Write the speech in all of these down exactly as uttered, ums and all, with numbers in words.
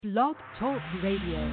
Blog Talk Radio.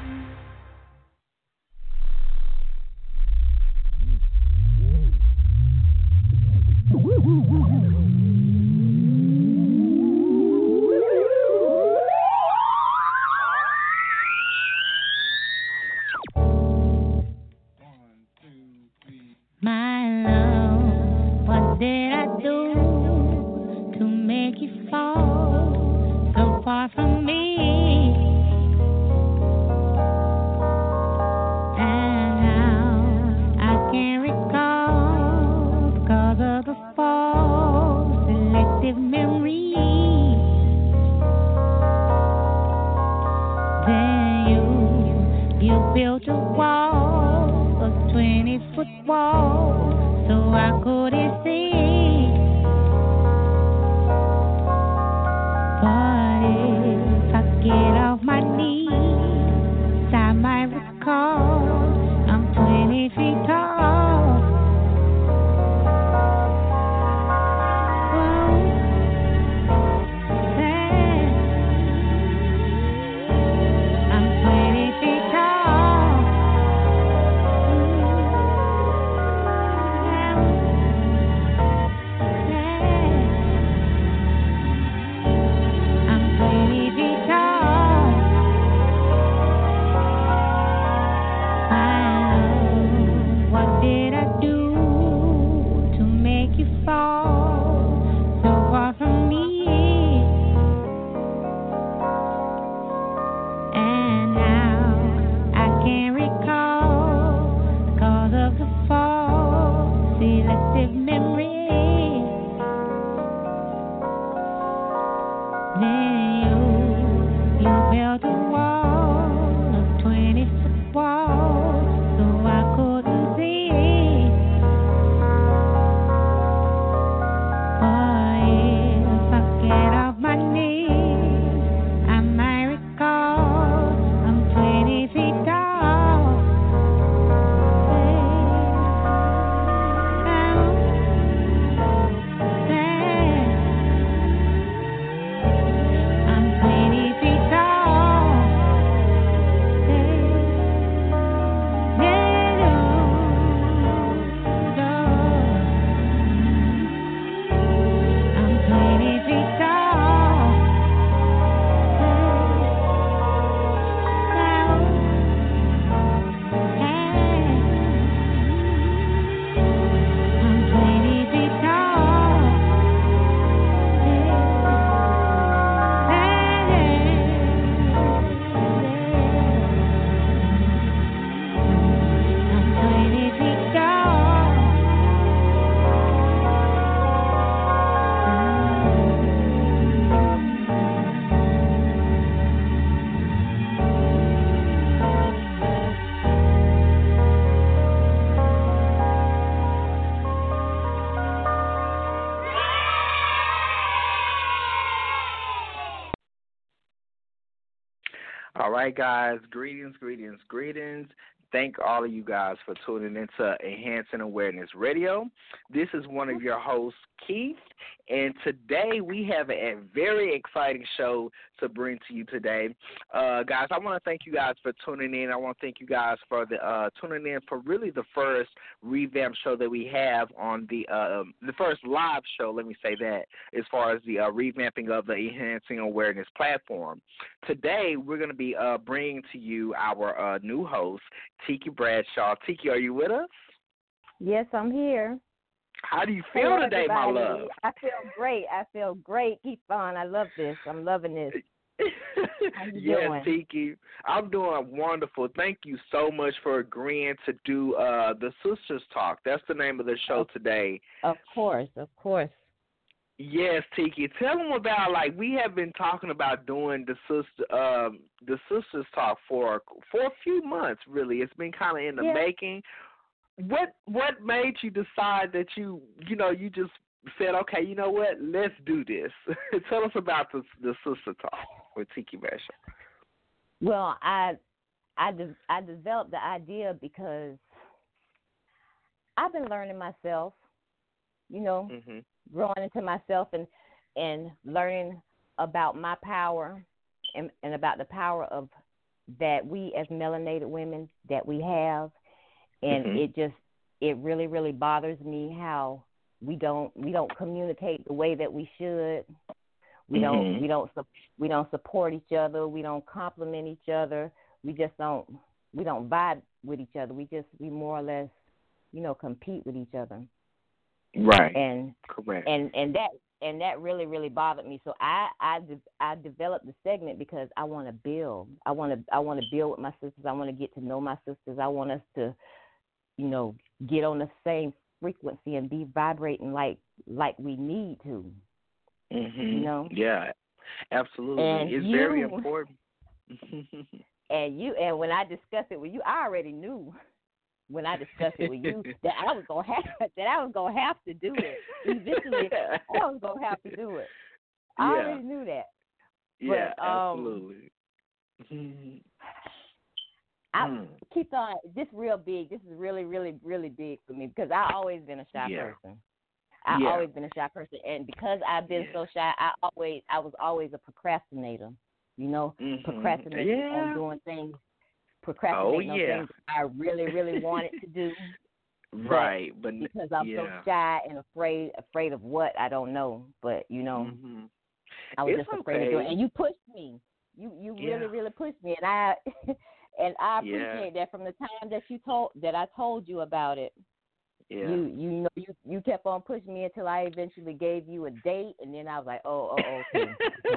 All right, guys, greetings, greetings, greetings. Thank all of you guys for tuning into Enhancing Awareness Radio. This is one of your hosts, Keith, and today we have a very exciting show to bring to you today. Uh, guys, I want to thank you guys for tuning in. I want to thank you guys for the uh, tuning in for really the first revamp show that we have on the uh, the first live show, let me say that, as far as the uh, revamping of the Enhancing Awareness platform. Today, we're going to be uh, bringing to you our uh, new host, Tiki Bradshaw. Tiki, are you with us? Yes, I'm here. How do you feel Hello, today, everybody. my love? I feel great. I feel great. Keep on. I love this. I'm loving this. How you yes, doing? Tiki. I'm doing wonderful. Thank you so much for agreeing to do uh, the Sisters Talk. That's the name of the show of, today. Of course, of course. Yes, Tiki. Tell them about, like, we have been talking about doing the sister, um, the Sisters Talk for for a few months. Really, it's been kind of in the yeah. making. What what made you decide that you you know you just said, okay, you know what, let's do this? Tell us about the the Sister Talk with Tiki Bradshaw. Well, I I de- I developed the idea because I've been learning myself, you know, mm-hmm. growing into myself and and learning about my power and, and about the power of that we as melanated women that we have, and mm-hmm. it just it really really bothers me how we don't we don't communicate the way that we should. We mm-hmm. don't we don't we don't support each other. We don't compliment each other. We just don't we don't vibe with each other. We just we more or less, you know, compete with each other. Right. And correct. And and that and that really really bothered me. So I I de- I developed the segment because I want to build. I want to I want to build with my sisters. I want to get to know my sisters. I want us to, you know, get on the same frequency and be vibrating like like we need to. Mm-hmm. You know? Yeah, absolutely. And it's you, very important. and you and when I discussed it with you, I already knew when I discussed it with you that I was gonna have that I was gonna have to do it. Eventually, I was gonna have to do it. I yeah. already knew that. Yeah, but, um, absolutely. I mm. keep on. This real big. This is really, really, really big for me because I've always been a shy yeah. person. I've yeah. always been a shy person, and because I've been yeah. so shy, I always I was always a procrastinator. You know, mm-hmm. procrastinating yeah. on doing things. Procrastinating oh, on yeah. things I really, really wanted to do. Right, but, but because I'm yeah. so shy and afraid, afraid of what I don't know. But you know, mm-hmm. I was it's just afraid okay. of doing it. And you pushed me. You you yeah. really, really pushed me, and I and I appreciate yeah. that from the time that you told that I told you about it. Yeah. You you know you, you kept on pushing me until I eventually gave you a date, and then I was like, oh oh okay.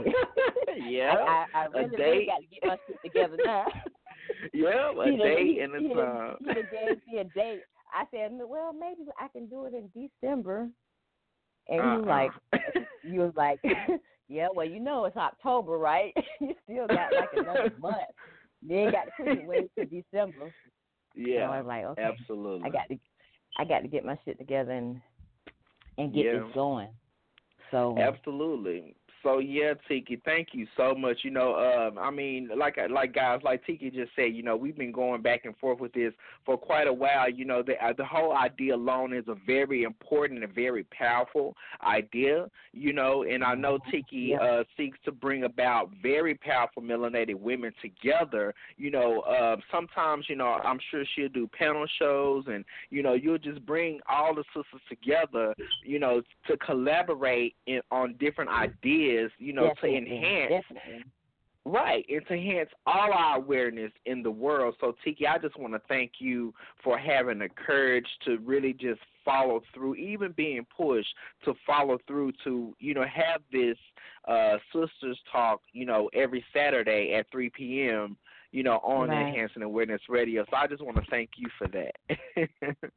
yeah. I, I, I really, a date. really got to get my shit together now. yeah, a you date know, and a you time. You gave me a date. I said, well, maybe I can do it in December. And uh-uh. you like, you was like, yeah, well, you know it's October, right? You still got like another month. You ain't got to push it way to December. Yeah, so I was like, okay, absolutely. I got to, I got to get my shit together and and get yeah. this going. So absolutely. So yeah, Tiki, thank you so much. You know, um, I mean, like like guys, like Tiki just said, you know, we've been going back and forth with this for quite a while. You know, the uh, the whole idea alone is a very important and very powerful idea. You know, and I know Tiki yeah. uh, seeks to bring about very powerful melanated women together. You know, uh, sometimes you know I'm sure she'll do panel shows, and you know you'll just bring all the sisters together. You know, to collaborate in, on different ideas. You know, definitely, to enhance, definitely. right, and to enhance all our awareness in the world. So, Tiki, I just want to thank you for having the courage to really just follow through, even being pushed to follow through to, you know, have this uh, Sisters Talk, you know, every Saturday at three p.m., you know, on right. Enhancing Awareness Radio. So I just want to thank you for that.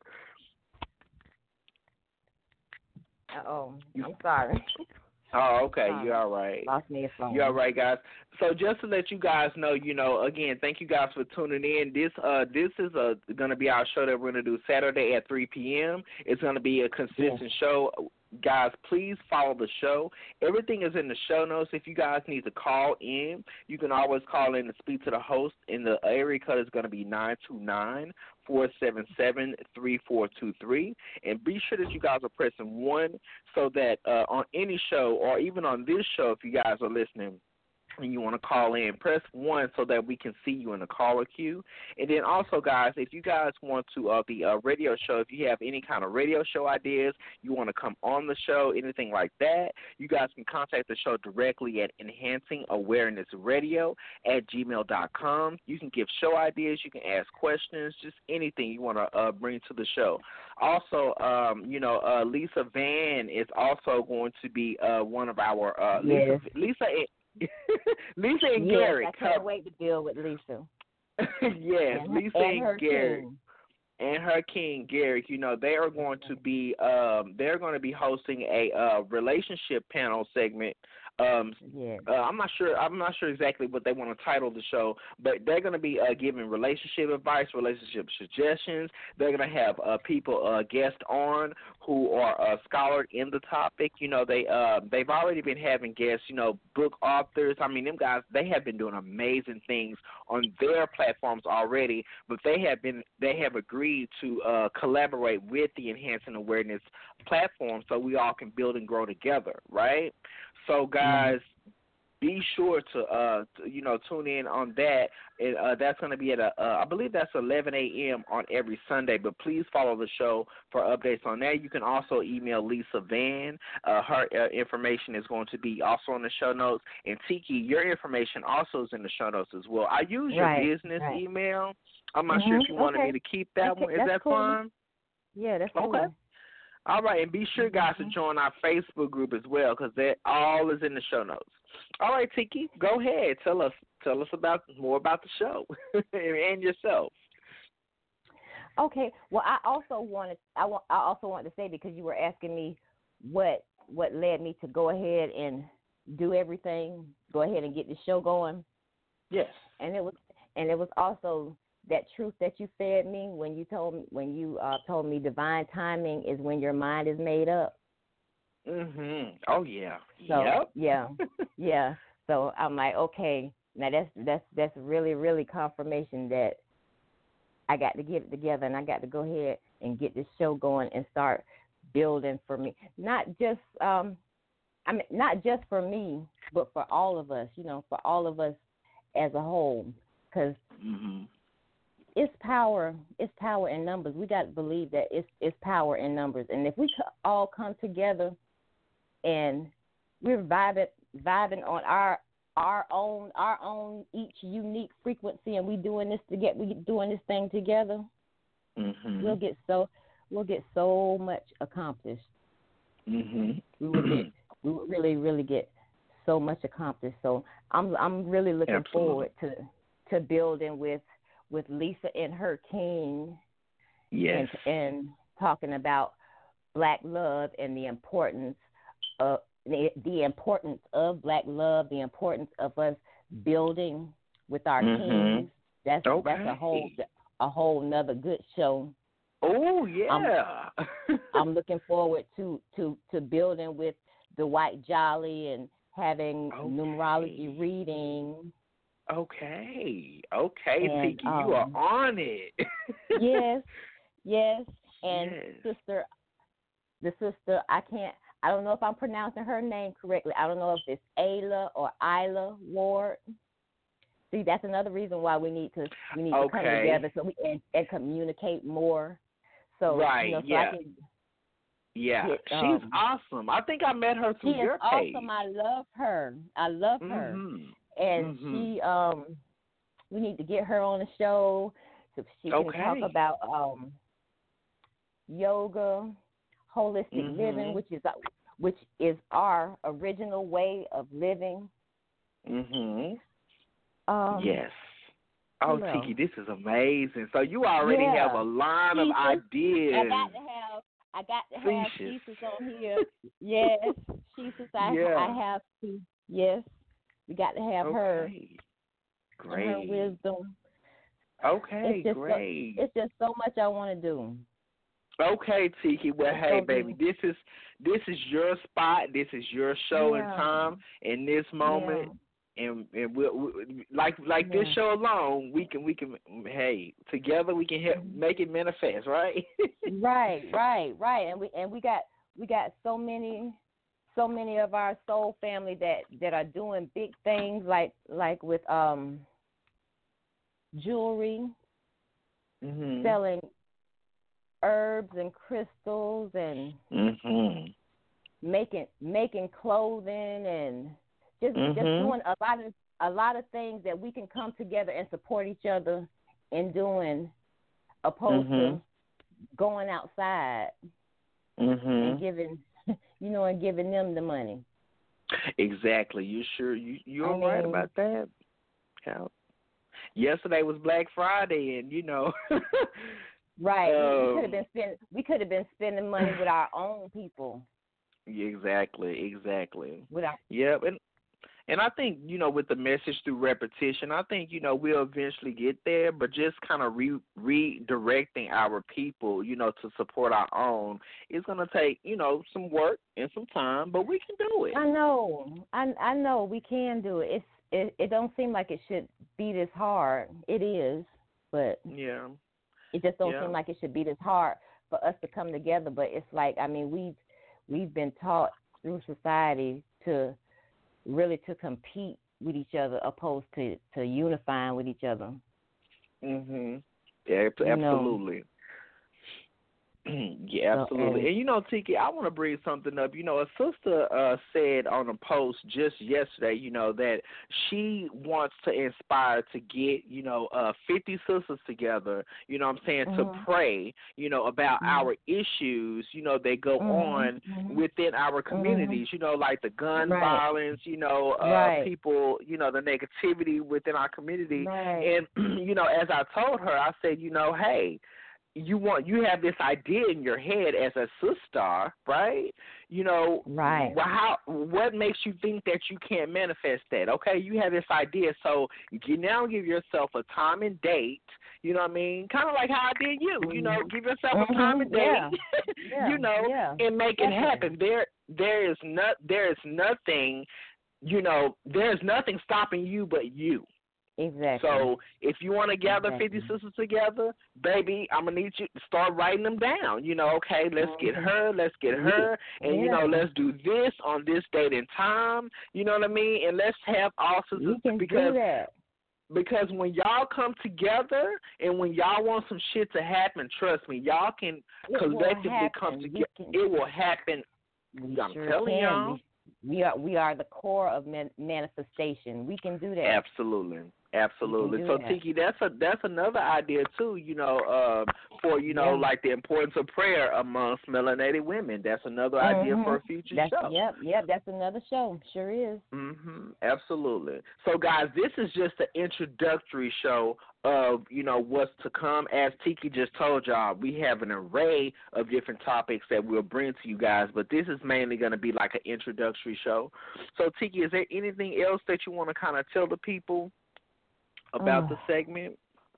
Uh-oh, I'm sorry. Oh, okay. Sorry. You're all right. Lost me a phone. You're all right, guys. So just to let you guys know, you know, again, thank you guys for tuning in. This uh, this is uh, going to be our show that we're going to do Saturday at three p.m. It's going to be a consistent yes. show. Guys, please follow the show. Everything is in the show notes. If you guys need to call in, you can always call in and speak to the host. And the area code is going to be nine two nine, four seven seven, three four two three. And be sure that you guys are pressing one so that uh, on any show or even on this show, if you guys are listening, and you want to call in, press one so that we can see you in the caller queue. And then also, guys, if you guys want to, uh, the uh, radio show, if you have any kind of radio show ideas, you want to come on the show, anything like that, you guys can contact the show directly at enhancing awareness radio at gmail dot com. You can give show ideas, you can ask questions, just anything you want to uh, bring to the show. Also, um, you know, uh, Lisa Van is also going to be uh, one of our, uh, yes. Lisa, Lisa Lisa and yes, Garrett. I can't wait to deal with Lisa. yes, and, Lisa and, and Garrett. And her king, Garrett, you know, they are going to be um, they're going to be hosting a uh, relationship panel segment. Um, yeah. uh, I'm not sure. I'm not sure exactly what they want to title the show, but they're going to be uh, giving relationship advice, relationship suggestions. They're going to have uh, people uh, guest on who are uh, scholar in the topic. You know, they uh, they've already been having guests. You know, book authors. I mean, them guys, they have been doing amazing things on their platforms already. But they have been they have agreed to uh, collaborate with the Enhancing Awareness platform, so we all can build and grow together, right? So, guys, be sure to, uh, to, you know, tune in on that. And, uh, that's going to be at, a, uh, I believe that's eleven a.m. on every Sunday. But please follow the show for updates on that. You can also email Lisa Van. Uh, her uh, information is going to be also in the show notes. And Tiki, your information also is in the show notes as well. I use your Right, business right. email. I'm not Mm-hmm. sure if you wanted okay. me to keep that okay. one. Is That's that cool. fine? Yeah, that's Okay. cool. All right, and be sure, guys, to join our Facebook group as well, because that all is in the show notes. All right, Tiki, go ahead. Tell us, tell us about more about the show and yourself. Okay. Well, I also wanted, I want, I also wanted to say, because you were asking me what what led me to go ahead and do everything, go ahead and get the show going. Yes. And it was, and it was also that truth that you fed me when you told me, when you uh, told me divine timing is when your mind is made up. Mhm. Oh yeah. So, yep. Yeah. Yeah. So I'm like, okay, now that's that's that's really really confirmation that I got to get it together, and I got to go ahead and get this show going and start building for me. Not just um, I mean, not just for me, but for all of us. You know, for all of us as a whole, because. Mhm. It's power. It's power in numbers. We got to believe that it's it's power in numbers. And if we all come together and we're vibing vibing on our our own our own each unique frequency, and we doing this to get we doing this thing together, Mhm. we'll get so we'll get so much accomplished. Mhm. We will get we will really really get so much accomplished. So I'm I'm really looking Absolutely. forward to to building with. with Lisa and her team, Yes. and, and talking about Black love and the importance of the, the importance of Black love, the importance of us building with our Mhm. teams. That's Okay. that's a whole a whole nother good show. Oh yeah. I'm, I'm looking forward to, to, to building with Dwight Jolly and having Okay. numerology reading. Okay. Okay, And, Tiki, you are um, on it. Yes, yes. And Yes. sister, the sister, I can't, I don't know if I'm pronouncing her name correctly. I don't know if it's Ayla or Isla Ward. See, that's another reason why we need to we need to come Okay. together so we and, and communicate more. So Right, you know, so yeah. I can Yeah, get, she's um, awesome. I think I met her she through is your page. awesome. I love her. I love her. Mhm. And Mhm. she um we need to get her on the show so she can Okay. talk about um yoga, holistic Mhm. living, which is which is our original way of living. Mhm. Um, Yes. Oh, you know. Tiki, this is amazing. So you already Yeah. have a line of Jesus. ideas. I got to have I got to have Precious. Jesus on here. Yes, Jesus. I Yeah. I have to. Yes, we got to have her Okay. and her Great. wisdom. Okay, It's just great. So, it's just so much I want to do. Okay, Tiki. Well, It's hey, gonna baby, be- this is this is your spot. This is your show and Yeah. time in this moment, and and we'll, we like like this Yeah. show alone, we can we can hey together we can help make it manifest, right? Right, right, right. And we and we got we got so many so many of our soul family that, that are doing big things like like with um jewelry, Mhm. selling herbs and crystals, and Mhm. making making clothing, and just just Mhm. doing a lot of a lot of things that we can come together and support each other in doing, opposed Mhm. to going outside Mhm. and giving you know and giving them the money. Exactly. You sure you you're I right mean- about that? Yeah. Yesterday was Black Friday, and you know. Right. we Um, could have been spend we could have been spending money with our own people. Exactly, exactly. With our Yep, and and I think, you know, with the message through repetition, I think, you know, we'll eventually get there, but just kind of re- redirecting our people, you know, to support our own is going to take, you know, some work and some time, but we can do it. I know. I I know we can do it. It's it, it don't seem like it should be this hard. It is, but Yeah. it just don't Yeah. seem like it should be this hard for us to come together. But it's like, I mean, we've we've been taught through society to really to compete with each other opposed to, to unifying with each other. Mhm. Yeah, absolutely. You know? Yeah, absolutely. So, and, and you know, Tiki, I want to bring something up. You know, a sister uh, said on a post just yesterday, you know, that she wants to inspire to get, you know, uh, fifty sisters together, you know what I'm saying, mm-hmm. to pray, you know, about mm-hmm. our issues, you know, that go mm-hmm. on mm-hmm. within our communities, mm-hmm. you know, like the gun right. violence, you know, uh, right. people, you know, the negativity within our community. Right. And, you know, as I told her, I said, you know, hey, you want you have this idea in your head as a sister, right? You know, right. Well, how what makes you think that you can't manifest that? Okay, you have this idea, so you now give yourself a time and date. You know what I mean? Kind of like how I did you. Mm-hmm. You know, give yourself mm-hmm. a time and date. Yeah. yeah. you know, yeah. and make Definitely. it happen. There, there is not, there is nothing. You know, there's nothing stopping you but you. Exactly. So if you want to gather exactly. fifty sisters together, baby, I'm going to need you to start writing them down. You know, okay, let's mm-hmm. get her, let's get her, and, yeah. you know, let's do this on this date and time. You know what I mean? And let's have all sisters. You can because, do that. Because when y'all come together and when y'all want some shit to happen, trust me, y'all can it collectively come together. Can, it will happen. We I'm sure telling can. y'all. We, we are we are the core of man, manifestation. We can do that. Absolutely. Absolutely. So that. Tiki, that's a that's another idea too, you know, uh, for, you know, yeah. like the importance of prayer amongst melanated women. That's another mm-hmm. idea for a future that's, show. Yep, yep, that's another show. Sure is. Mhm. Absolutely. So guys, this is just an introductory show of, you know, what's to come. As Tiki just told y'all, we have an array of different topics that we'll bring to you guys, but this is mainly going to be like an introductory show. So Tiki, is there anything else that you want to kind of tell the people about oh. the segment?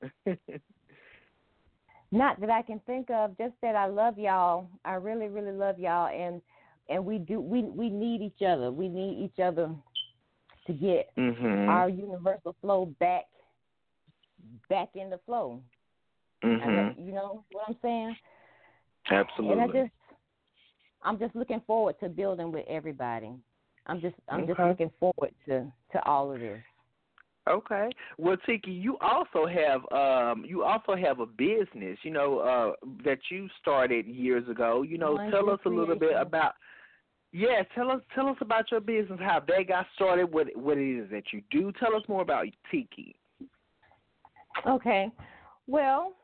Not that I can think of, just that I love y'all. I really, really love y'all, and and we do we we need each other. We need each other to get mm-hmm. our universal flow back back in the flow. Mm-hmm. I, you know what I'm saying? Absolutely. And I just I'm just looking forward to building with everybody. I'm just I'm okay. just looking forward to, to all of this. Okay. Well, Tiki, you also have um, you also have a business, you know, uh, that you started years ago. You know, One tell us a creation. little bit about. Yeah, tell us tell us about your business, how that got started, what what it is that you do. Tell us more about Tiki. Okay. Well,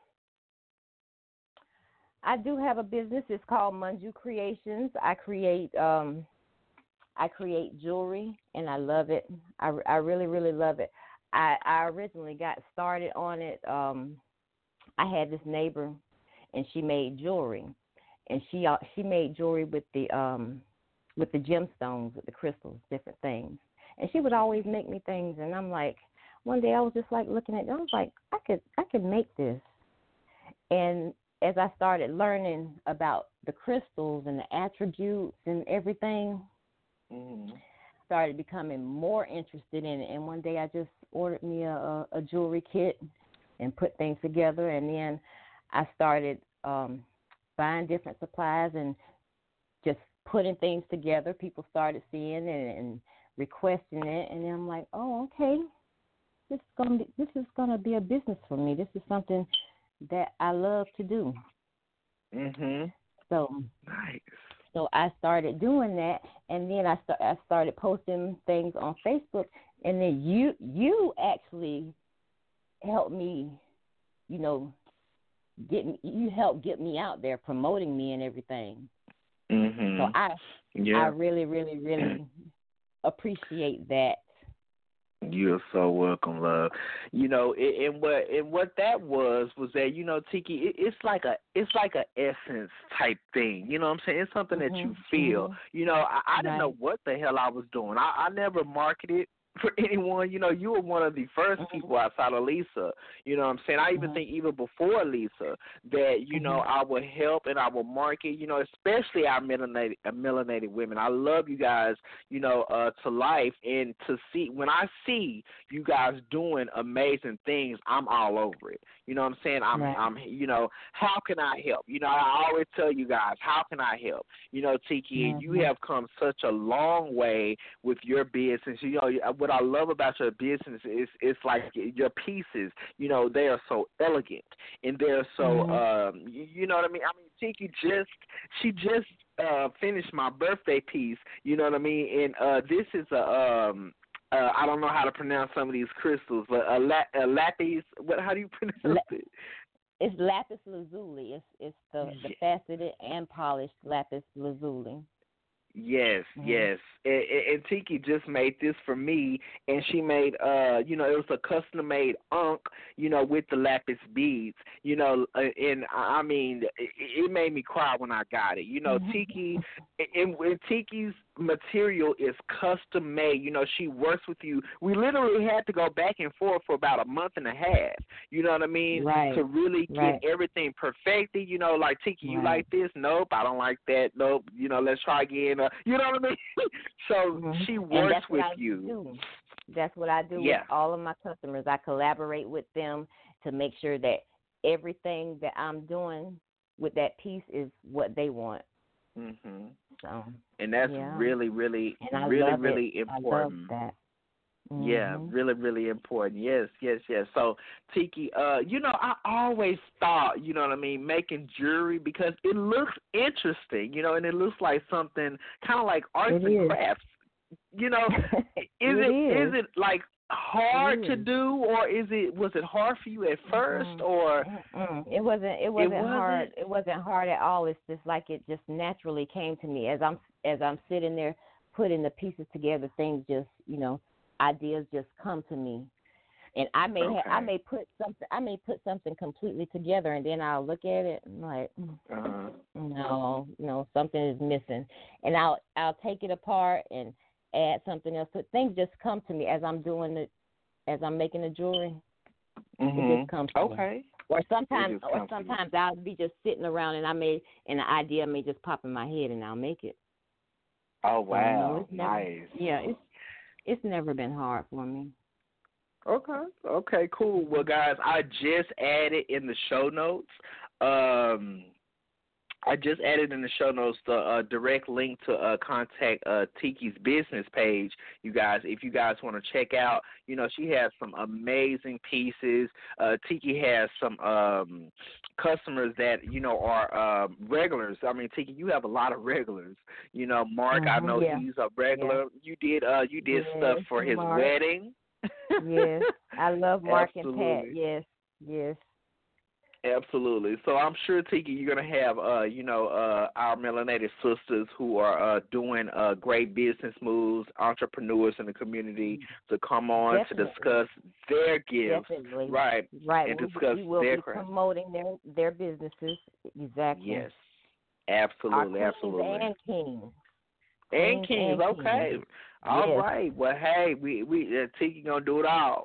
I do have a business. It's called Manju Creations. I create um, I create jewelry, and I love it. I, I really, really love it. I, I originally got started on it. Um, I had this neighbor, and she made jewelry, and she uh, she made jewelry with the um, with the gemstones, with the crystals, different things. And she would always make me things, and I'm like, one day I was just like looking at it, I was like, I could I could make this. And as I started learning about the crystals and the attributes and everything, mm-hmm. started becoming more interested in it. And one day I just ordered me a, a, a jewelry kit and put things together. And then I started um, buying different supplies and just putting things together. People started seeing it and requesting it. And then I'm like, oh, okay, this is gonna be, this is gonna be a business for me. This is something that I love to do. Mhm. So nice. So I started doing that, and then I, st- I started posting things on Facebook, and then you you actually helped me, you know, get me, you helped get me out there, promoting me and everything. Mhm. So I yeah. I really really really appreciate that. You're so welcome, love. You know, and what and what that was was that, you know, Tiki, it, it's like a it's like a essence type thing. You know what I'm saying? It's something mm-hmm. that you feel. Mm-hmm. You know, I, I didn't right. know what the hell I was doing. I, I never marketed for anyone. You know, you were one of the first Mm-hmm. people outside of Lisa. You know what I'm saying? I even Mm-hmm. think even before Lisa that, you know, Mm-hmm. I would help and I would market, you know, especially our melanated, uh, melanated women. I love you guys, you know, uh, to life. And to see, when I see you guys doing amazing things, I'm all over it. You know what I'm saying? I'm, Right. I'm, you know, how can I help? You know, I always tell you guys, how can I help? You know, Tiki, you Mm-hmm. have come such a long way with your business. You know, what I love about your business is it's like your pieces, you know, they are so elegant and they're so, Mm-hmm. um, you, you know what I mean? I mean, Tiki just, she just uh, finished my birthday piece, you know what I mean? And uh, this is a, um, uh, I don't know how to pronounce some of these crystals, but a, la- a lapis, what, how do you pronounce La- it? it's lapis lazuli. It's it's the the faceted and polished lapis lazuli. Yes, Mm-hmm. yes. And, and, and Tiki just made this for me, and she made, uh, you know, it was a custom-made unk, you know, with the lapis beads, you know, uh, and I mean, it, it made me cry when I got it. You know, Mm-hmm. Tiki, and, and Tiki's material is custom-made. You know, she works with you. We literally had to go back and forth for about a month and a half, you know what I mean, Right. to really get Right. everything perfected. You know, like, Tiki, you Right. like this? Nope, I don't like that. Nope, you know, let's try again. Uh, you know what I mean? So Mm-hmm. she And works that's what with I you. do. That's what I do Yeah. with all of my customers. I collaborate with them to make sure that everything that I'm doing with that piece is what they want. Mhm. So, And that's yeah. really, really, And I really, love really it. important. I love that. Mm-hmm. Yeah, really, really important. Yes, yes, yes. So, Tiki, uh, you know, I always thought, you know what I mean, making jewelry because it looks interesting, you know, and it looks like something kind of like arts It and is. crafts. You know, is it, it is it like hard it to is. do, or is it was it hard for you at first, Mm-mm. or Mm-mm. It wasn't. It wasn't, it hard. wasn't? It wasn't hard at all. It's just like it just naturally came to me as I'm as I'm sitting there putting the pieces together. Things just, you know, ideas just come to me, and I may Okay. ha- I may put something I may put something completely together, and then I'll look at it and like, mm, Uh-huh. no, no, something is missing, and I'll I'll take it apart and add something else. So things just come to me as I'm doing it, as I'm making the jewelry. Mm-hmm. It just comes to me. Okay. Or sometimes, just or comes to you. sometimes I'll be just sitting around and I may, and the idea may just pop in my head and I'll make it. Oh, So, you know, wow. it's never, Nice. yeah, it's it's never been hard for me. Okay. Okay, cool. Well, guys, I just added in the show notes. Um, I just added in the show notes the uh, direct link to uh, contact uh, Tiki's business page, you guys. If you guys want to check out, you know, she has some amazing pieces. Uh, Tiki has some um, customers that, you know, are um, regulars. I mean, Tiki, you have a lot of regulars. You know, Mark, I Mm-hmm, know yeah. he's a regular. Yeah. You did uh, you did Yes, stuff for his Mark. wedding. Yes, I love Mark and Pat. Absolutely. Yes, yes. Absolutely. So I'm sure, Tiki, you're going to have, uh, you know, uh, our melanated sisters who are uh, doing uh, great business moves, entrepreneurs in the community to come on Definitely. to discuss their gifts, Definitely. right, Right. and We, discuss we will their be craft. promoting their their businesses. Exactly. Yes, Our absolutely, queens absolutely. and kings. And Queens kings, and okay. kings. All Yes. right. Well, hey, we we uh, Tiki gonna do it all.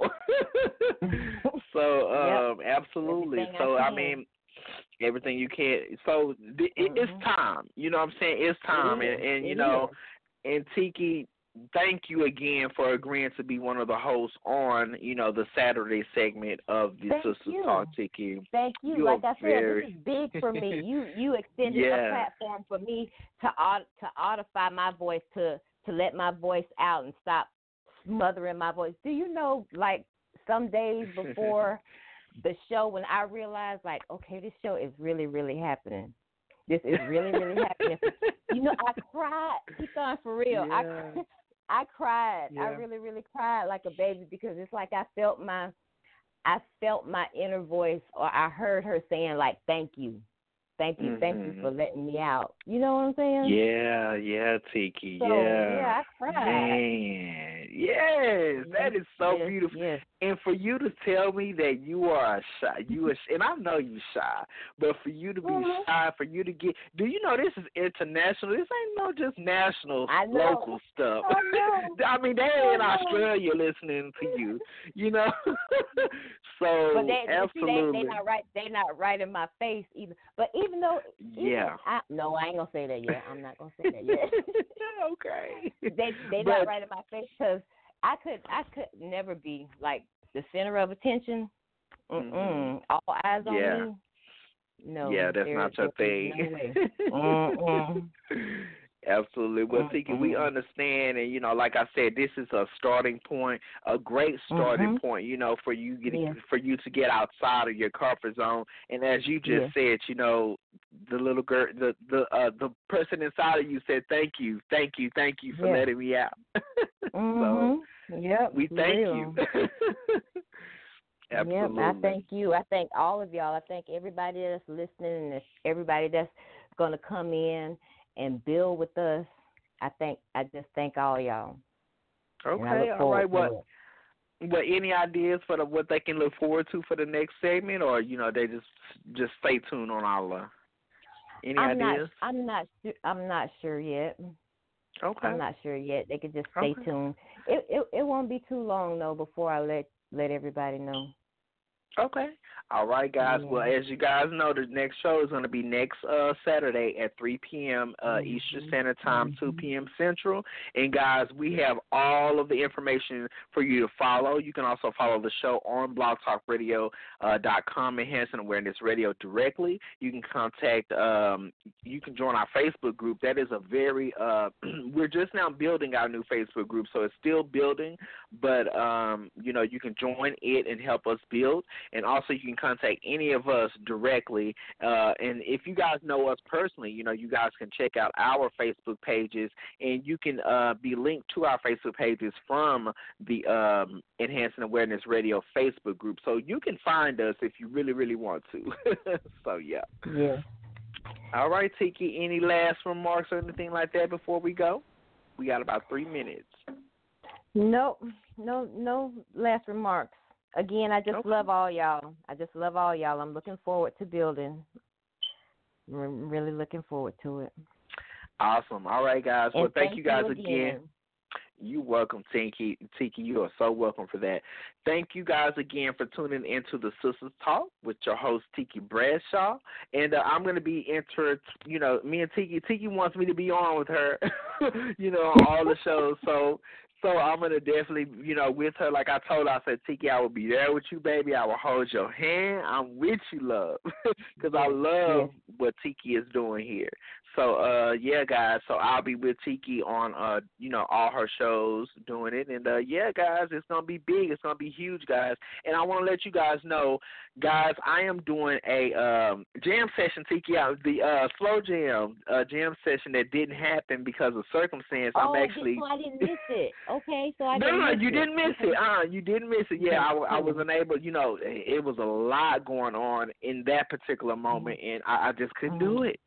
so, um, Yep. absolutely. Everything so, I I can. mean, everything you can. So, th- it, it's Mhm. time. You know what I'm saying? It's time, It and, is. and you It know, is. and Tiki, thank you again for agreeing to be one of the hosts on, you know, the Saturday segment of the Thank Sisters you. Talk, Tiki. Thank you. You Like are I said, very this is big for me. You you extended Yeah. a platform for me to aud- to audify my voice, to to let my voice out and stop smothering my voice. Do you know, like, some days before the show, when I realized, like, okay, this show is really, really happening. This is really, really happening. You know, I cried. Keep on, for real. I Yeah. cr- I cried. I Yeah. really, really cried like a baby, because it's like I felt my I felt my inner voice, or I heard her saying, like, thank you. Thank you. Thank you Mhm. for letting me out. You know what I'm saying? Yeah, yeah, Tiki, So, yeah. yeah, I cried. Man, Yes, that is so yes, beautiful. Yes. And for you to tell me that you are a shy, you are, and I know you shy, but for you to be mm-hmm. shy, for you to get, do you know this is international? This ain't no just national, I know. local stuff. I know. I mean, they I in know. Australia listening to you, you know. So but they, absolutely, see, they, they not right. They not right in my face either. But even though, even, yeah. I, no, I ain't gonna say that yet. I'm not gonna say that yet. Okay. They they but, not right in my face because I could I could never be like the center of attention. Mm-mm. Mm-hmm. All eyes on yeah. me. No. Yeah, that's there, not your thing. No way. Mm-mm. Absolutely. Well, Tiki, mm-hmm. we understand, and you know, like I said, this is a starting point, a great starting mm-hmm. point. You know, for you get, yeah. for you to get outside of your comfort zone. And as you just yeah. said, you know, the little girl, the the uh, the person inside of you said, "Thank you, thank you, thank you for yeah. letting me out." mm-hmm. So, yep, we thank real. you. Absolutely. Yep, I thank you. I thank all of y'all. I thank everybody that's listening and everybody that's going to come in and build with us. I think I just thank all y'all. Okay, all right. What, what any ideas for the, what they can look forward to for the next segment, or you know they just just stay tuned on our any I'm ideas? Not, I'm not. I'm not sure yet. Okay. I'm not sure yet. They could just stay okay. tuned. It, it it won't be too long though before I let let everybody know. Okay. All right, guys. Yeah. Well, as you guys know, the next show is going to be next uh, Saturday at three p.m. Uh, mm-hmm. Eastern Standard Time, mm-hmm. two p.m. Central. And, guys, we have all of the information for you to follow. You can also follow the show on blog talk radio dot com, Enhancing Awareness Radio, directly. You can contact, um, you can join our Facebook group. That is a very, uh, we're just now building our new Facebook group, so it's still building. But, um, you know, you can join it and help us build. And also you can contact any of us directly. Uh, and if you guys know us personally, you know, you guys can check out our Facebook pages, and you can uh, be linked to our Facebook pages from the um, Enhancing Awareness Radio Facebook group. So you can find us if you really, really want to. So, yeah. Yeah. All right, Tiki, any last remarks or anything like that before we go? We got about three minutes. No, no, no last remarks. Again, I just okay. love all y'all. I just love all y'all. I'm looking forward to building. I'm really looking forward to it. Awesome. All right, guys. And well, thank, thank you guys you again. again. You're welcome, Tiki. Tiki, you are so welcome for that. Thank you guys again for tuning into the Sisters Talk with your host, Tiki Bradshaw. And uh, I'm going to be entered, you know, me and Tiki. Tiki wants me to be on with her, you know, on all the shows. So, So I'm going to definitely, you know, with her, like I told her, I said, Tiki, I will be there with you, baby. I will hold your hand. I'm with you, love, because I love yeah. what Tiki is doing here. So, uh, yeah, guys, so I'll be with Tiki on, uh, you know, all her shows doing it. And, uh, yeah, guys, it's going to be big. It's going to be huge, guys. And I want to let you guys know, guys, I am doing a um, jam session, Tiki, out the uh, Slow Jam uh, jam session that didn't happen because of circumstance. Oh, I'm actually. So I didn't miss it. Okay, so I no, didn't no, miss you it. didn't miss it. Uh, you didn't miss it. Yeah, I, I wasn't able. You know, it was a lot going on in that particular moment, and I, I just couldn't do it.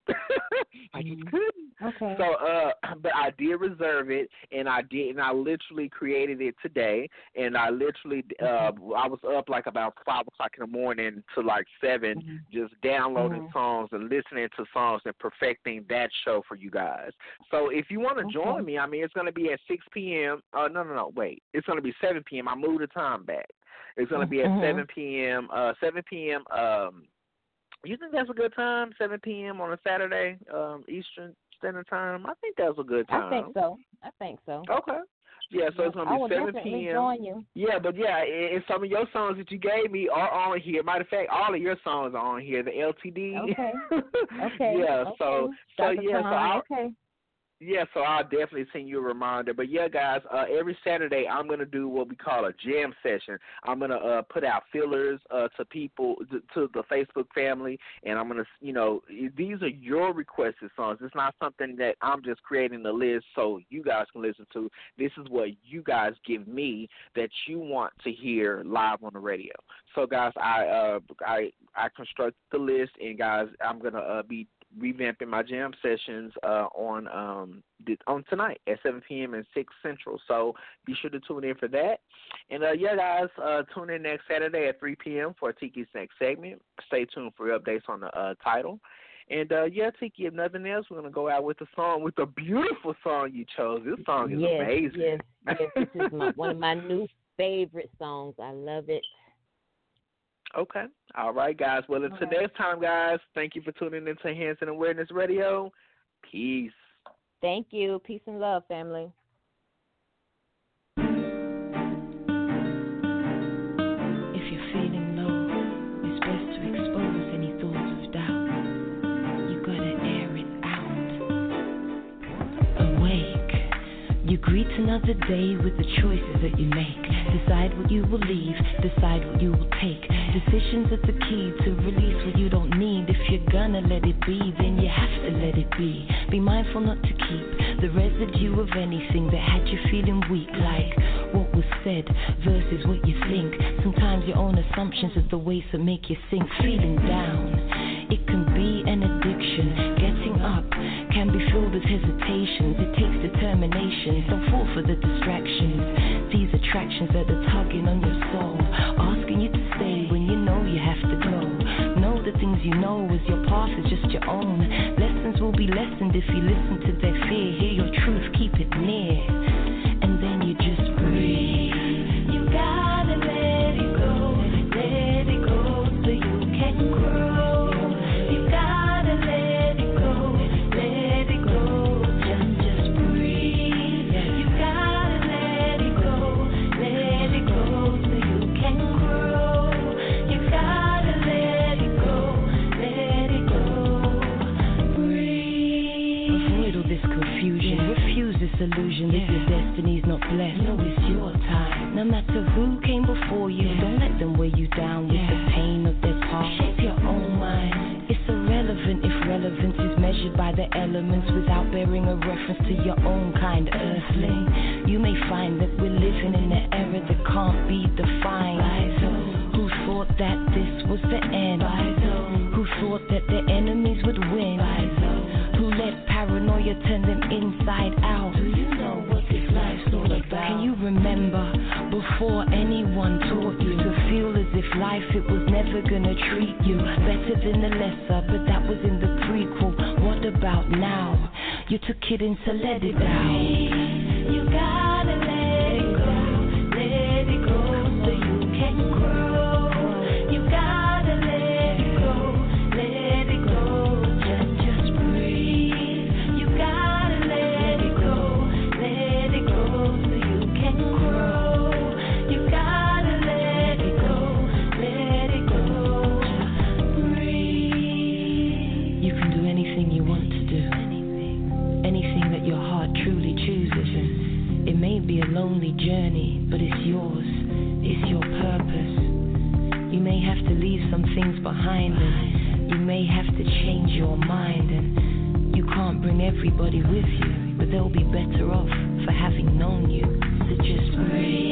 I just couldn't. Okay. So, uh, but I did reserve it, and I did, and I literally created it today, and I literally, uh, I was up like about five o'clock in the morning to like seven, mm-hmm. just downloading mm-hmm. songs and listening to songs and perfecting that show for you guys. So, if you want to okay. join me, I mean, it's going to be at six p.m. Uh, no, no, no, wait, it's going to be seven p.m. I moved the time back. It's going to be at mm-hmm. seven p.m. Uh, seven p.m. Um, you think that's a good time? seven p.m. on a Saturday, um, Eastern Standard Time. I think that's a good time. I think so. I think so. Okay. Yeah, so yeah, it's gonna be seven p.m. Join you. Yeah, but yeah, and some of your songs that you gave me are on here. Matter of fact, all of your songs are on here. The L T D. Okay. Okay. yeah. Okay. So so yeah. So I'll, okay. Yeah, so I'll definitely send you a reminder. But, yeah, guys, uh, every Saturday I'm going to do what we call a jam session. I'm going to uh, put out fillers uh, to people, to, to the Facebook family, and I'm going to, you know, these are your requested songs. It's not something that I'm just creating a list so you guys can listen to. This is what you guys give me that you want to hear live on the radio. So, guys, I uh, I I construct the list, and, guys, I'm going to uh, be revamping my jam sessions uh, on um, on tonight at seven p.m. and six Central. So be sure to tune in for that. And, uh, yeah, guys, uh, tune in next Saturday at three p.m. for Tiki's next segment. Stay tuned for updates on the uh, title. And, uh, yeah, Tiki, if nothing else, we're going to go out with a song, with a beautiful song you chose. This song is yes, amazing. Yes, yes, this is my, one of my new favorite songs. I love it. Okay. All right, guys. Well, until Okay. next time, guys, thank you for tuning into Enhancing Awareness Radio. Peace. Thank you. Peace and love, family. If you're feeling low, it's best to expose any thoughts of doubt. You gotta air it out. Awake. You greet another day with the choices that you make. Decide what you will leave, decide what you will take. Decisions are the key to release what you don't need. If you're gonna let it be, then you have to let it be. Be mindful not to keep the residue of anything that had you feeling weak, like what was said versus what you think. Sometimes your own assumptions are the weights that make you sink. Feeling down, it can be an addiction. Getting up can be filled with hesitations. It takes determination. Don't fall for the distractions. These attractions that are tugging on your soul, asking you to stay when you know you have to go. Know the things you know as your path is just your own. Lessons will be lessened if you listen to their fear. Hear your truth, keep it near, and then you just breathe. You gotta let it go, let it go so you can grow. You gotta let it go, let it go, just, just breathe. You gotta let it go, let it go so you can grow. You gotta let it go, let it go, breathe. Avoid all this confusion, refuse this illusion that your destiny's not blessed. No, it's your time. No matter who came before you, don't let them weigh you down with the pain of their past. Shape your own mind. It's irrelevant if relevance is measured by the elements without bearing a reference to your own kind, earthling. You may find that we're living in an era that can't be defined. Who thought that this was the end? Who thought that their enemies would win? Who let paranoia turn them inside out? Do you know what this life's all about? Can you remember before anyone taught you to feel as if life it was never gonna treat you better than the lesser? But that was in the prequel. What about now? You took it in to let it out. You gotta let it go, let it go so you can grow. You gotta let it go, let it go, just, just breathe. You gotta let it go, let it go so you can grow. You gotta let it go, let it go, breathe. You can do anything you want to do, anything that your heart truly chooses, and it may be a lonely journey, but it's yours, it's your purpose. You may have to leave some things behind, and you may have to change your mind, and you can't bring everybody with you, but they'll be better off for having known you. So just breathe.